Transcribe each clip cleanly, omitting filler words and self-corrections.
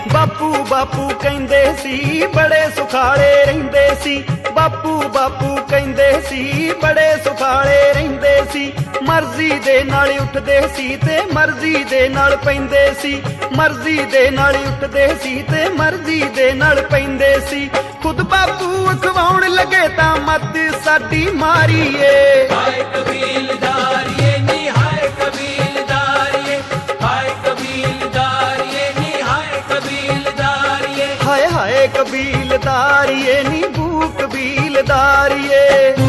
ਬਾਪੂ ਬਾਪੂ ਕਹਿੰਦੇ ਸੀ ਬੜੇ ਸੁਖਾਲੇ ਰਹਿੰਦੇ ਸੀ। ਬਾਪੂ ਬਾਪੂ ਕਹਿੰਦੇ ਸੀ ਬੜੇ ਸੁਖਾਲੇ ਰਹਿੰਦੇ ਸੀ। ਮਰਜ਼ੀ ਦੇ ਨਾਲ ਉੱਠਦੇ ਸੀ ਤੇ ਮਰਜ਼ੀ ਦੇ ਨਾਲ ਪੈਂਦੇ ਸੀ। ਮਰਜ਼ੀ ਦੇ ਨਾਲ ਉੱਠਦੇ ਸੀ ਤੇ ਮਰਜ਼ੀ ਦੇ ਨਾਲ ਪੈਂਦੇ ਸੀ। ਖੁਦ ਬਾਪੂ ਅਖਵਾਉਣ ਲੱਗੇ ਤਾਂ ਮੱਤ ਸਾਡੀ ਮਾਰੀਏ। ਹਾਏ ਕਬੀਲਦਾਰੀਏ ਨੀ ਹਾਏ ਕਬੀਲਦਾਰੀਏ, ਹਾਏ ਕਬੀਲਦਾਰੀਏ ਨੀ ਹਾਏ ਕਬੀਲਦਾਰੀਏ। ਹਾਏ ਹਾਏ ਕਬੀਲਦਾਰੀਏ ਨੀ ਬੂ ਕਬੀਲਦਾਰੀਏ।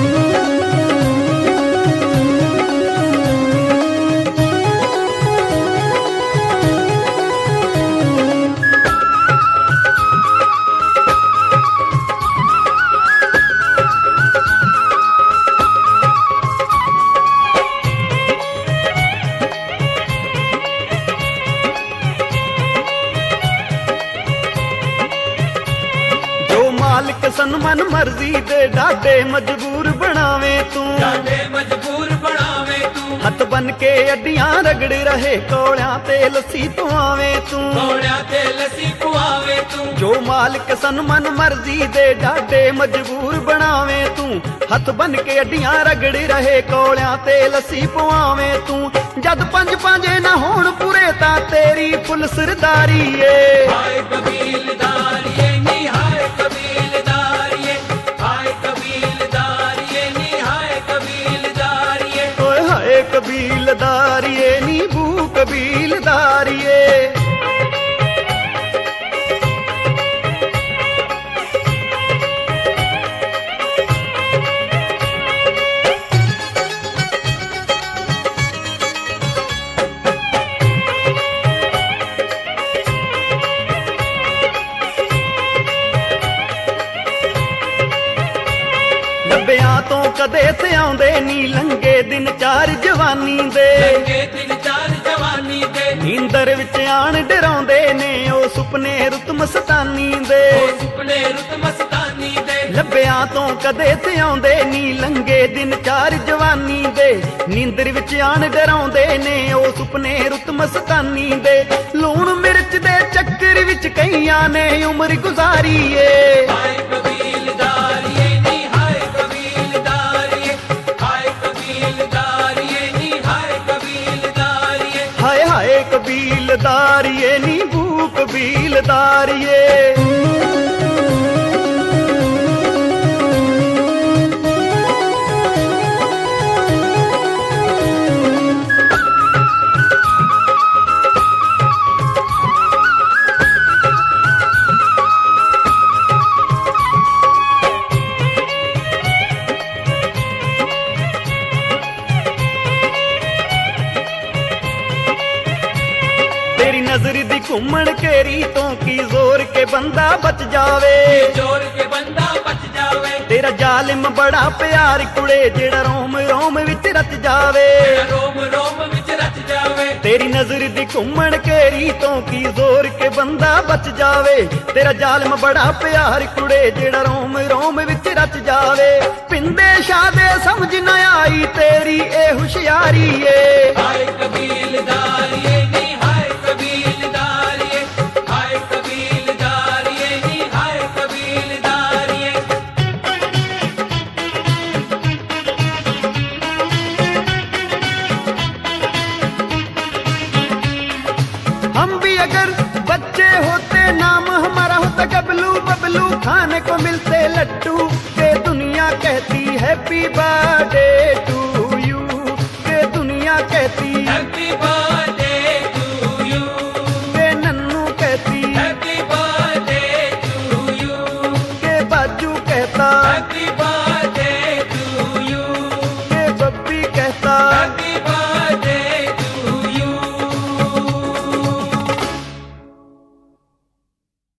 ਮਾਲਕ ਸਾਨੂੰ ਮਨ ਮਰਜ਼ੀ ਦੇ ਡਾਡੇ ਮਜਬੂਰ ਬਣਾਵੇ ਤੂੰ। ਡਾਡੇ ਮਜਬੂਰ ਬਣਾਵੇ ਤੂੰ। ਹੱਥ ਬਨ ਕੇ ਅੱਡੀਆਂ ਰਗੜ ਰਹੇ ਕੋਲਿਆਂ ਤੇ ਲੱਸੀ ਪਵਾਵੇ ਤੂੰ। ਕੋਲਿਆਂ ਤੇ ਲੱਸੀ ਪਵਾਵੇ ਤੂੰ। ਜੋ ਮਾਲਕ ਸਾਨੂੰ ਮਨ ਮਰਜ਼ੀ ਦੇ ਡਾਡੇ ਮਜਬੂਰ ਬਣਾਵੇ ਤੂੰ। ਹੱਥ ਬਨ ਕੇ ਅੱਡੀਆਂ ਰਗੜ ਰਹੇ ਕੋਲਿਆਂ ਤੇ ਲੱਸੀ ਪਵਾਵੇ ਤੂੰ। ਜਦ ਪੰਜ ਪਾਂਜੇ ਨਾ ਹੋਣ ਪੂਰੇ ਤਾਂ ਤੇਰੀ ਫੁੱਲ ਸਰਦਾਰੀ ਏ। ਹਾਏ ਕਬੀਲਦਾਰੀਏ ਨੀ ਹਾਏ ਕਬੀਲਦਾਰੀਏ, ਹਾਏ ਕਬੀਲਦਾਰੀਏ ਨੀ ਹਾਏ ਕਬੀਲਦਾਰੀਏ। ਓਏ ਹਾਏ ਕਬੀਲਦਾਰੀਏ ਨੀ ਬੂ ਕਬੀਲਦਾਰੀਏ। ਨੱਬਿਆਂ ਤੋਂ ਕਦੇ ਤੇ ਆਉਂਦੇ ਨੀ ਲੰਗੇ ਦਿਨ ਚਾਰ ਜਵਾਨੀ ਦੇ। ਲੰਗੇ ਦਿਨ ਚਾਰ ਜਵਾਨੀ ਦੇ। ਨੀਂਦਰ ਵਿੱਚ ਆਣ ਡਰਾਉਂਦੇ ਨੇ ਉਹ ਸੁਪਨੇ ਰੁੱਤ ਮਸਤਾਨੀ ਦੇ। ਉਹ ਸੁਪਨੇ ਰੁੱਤ ਮਸਤਾਨੀ ਦੇ। ਲੱਭਿਆਂ ਤੋਂ ਕਦੇ ਤੇ ਆਉਂਦੇ ਨੀ ਲੰਗੇ ਦਿਨ ਚਾਰ ਜਵਾਨੀ ਦੇ। ਨੀਂਦਰ ਵਿੱਚ ਆਣ ਡਰਾਉਂਦੇ ਨੇ ਉਹ ਸੁਪਨੇ ਰੁੱਤ ਮਸਤਾਨੀ ਦੇ। ਲੂਣ ਮਿਰਚ ਦੇ ਚੱਕਰ ਵਿੱਚ ਕਈਆਂ ਨੇ ਉਮਰ ਗੁਜ਼ਾਰੀ ਏ। ਹਾਏ ਕਬੀਲਦਾਰੀਏ ਨੀ ਹਾਏ ਕਬੀਲਦਾਰੀਏ, ਹਾਏ ਕਬੀਲਦਾਰੀਏ ਨੀ ਹਾਏ ਕਬੀਲਦਾਰੀਏ। ਹਾਏ ਹਾਏ ਕਬੀਲਦਾਰੀਏ ਨੀ ਬੂ ਕਬੀਲਦਾਰੀਏ। ਤੇਰੀ ਨਜ਼ਰ ਦੀ ਘੁੰਮਣ ਘੇਰੀ ਤੋਂ ਕੀ ਜ਼ੋਰ ਕੇ ਬੰਦਾ ਬਚ ਜਾਵੇ। ਜੋਰ ਕੇ ਬੰਦਾ ਬਚ ਜਾਵੇ। ਤੇਰਾ ਜ਼ਾਲਿਮ ਬੜਾ ਪਿਆਰ ਕੁੜੇ ਜਿਹੜਾ ਰੋਮ ਰੋਮ ਵਿੱਚ ਰਚ ਜਾਵੇ। ਰੋਮ ਰੋਮ ਵਿੱਚ ਰਚ ਜਾਵੇ। ਤੇਰੀ ਨਜ਼ਰ ਦੀ ਘੁੰਮਣ ਘੇਰੀ ਤੋਂ ਕੀ ਜ਼ੋਰ ਕੇ ਬੰਦਾ ਬਚ ਜਾਵੇ। ਤੇਰਾ ਜ਼ਾਲਿਮ ਬੜਾ ਪਿਆਰ ਕੁੜੇ ਜਿਹੜਾ ਰੋਮ ਰੋਮ ਵਿੱਚ ਰਚ ਜਾਵੇ। ਪਿੰਦੇ ਸ਼ਾਹ ਦੇ ਸਮਝ ਨਾ ਆਈ ਤੇਰੀ ਇਹ ਹੁਸ਼ਿਆਰੀ ਏ। ਹਾਏ ਕਬੀਲਦਾਰੀਏ ਨੀ ਹਾਏ ਕਬੀਲਦਾਰੀਏ, ਹਾਏ ਕਬੀਲਦਾਰੀਏ ਨੀ ਹਾਏ ਕਬੀਲਦਾਰੀਏ। हम भी अगर बच्चे होते नाम हमारा होता गबलू बबलू खाने को मिलते लट्टू के दुनिया कहती हैप्पी बर्थडे टू यू के दुनिया कहती हैप्पी बर्थडे